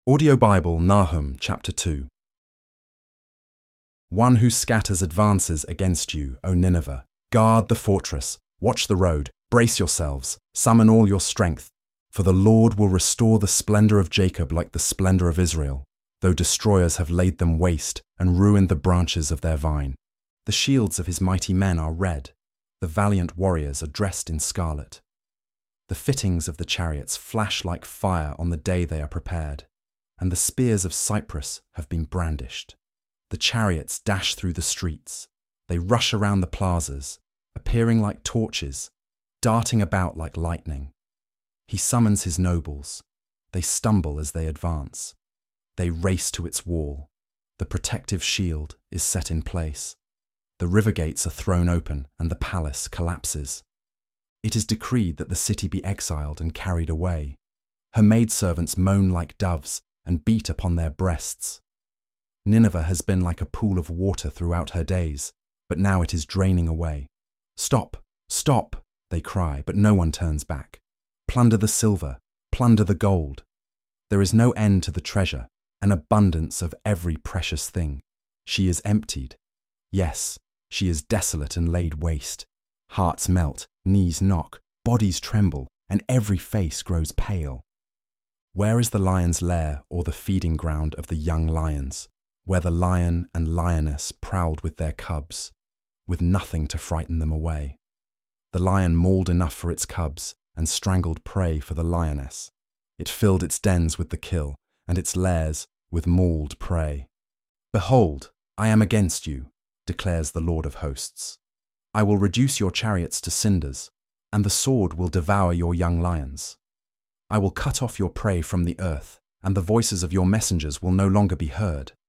Audio Bible, Nahum, chapter 2. One who scatters advances against you, O Nineveh. Guard the fortress, watch the road, brace yourselves, summon all your strength. For the Lord will restore the splendor of Jacob like the splendor of Israel, though destroyers have laid them waste and ruined the branches of their vine. The shields of his mighty men are red, the valiant warriors are dressed in scarlet. The fittings of the chariots flash like fire on the day they are prepared, and the spears of Cyprus have been brandished. The chariots dash through the streets. They rush around the plazas, appearing like torches, darting about like lightning. He summons his nobles. They stumble as they advance. They race to its wall. The protective shield is set in place. The river gates are thrown open and the palace collapses. It is decreed that the city be exiled and carried away. Her maidservants moan like doves and beat upon their breasts. Nineveh has been like a pool of water throughout her days, but now it is draining away. Stop, stop, they cry, but no one turns back. Plunder the silver, plunder the gold. There is no end to the treasure, an abundance of every precious thing. She is emptied. Yes, she is desolate and laid waste. Hearts melt, knees knock, bodies tremble, and every face grows pale. Where is the lion's lair or the feeding ground of the young lions, where the lion and lioness prowled with their cubs, with nothing to frighten them away? The lion mauled enough for its cubs and strangled prey for the lioness. It filled its dens with the kill and its lairs with mauled prey. Behold, I am against you, declares the Lord of hosts. I will reduce your chariots to cinders, and the sword will devour your young lions. I will cut off your prey from the earth, and the voices of your messengers will no longer be heard.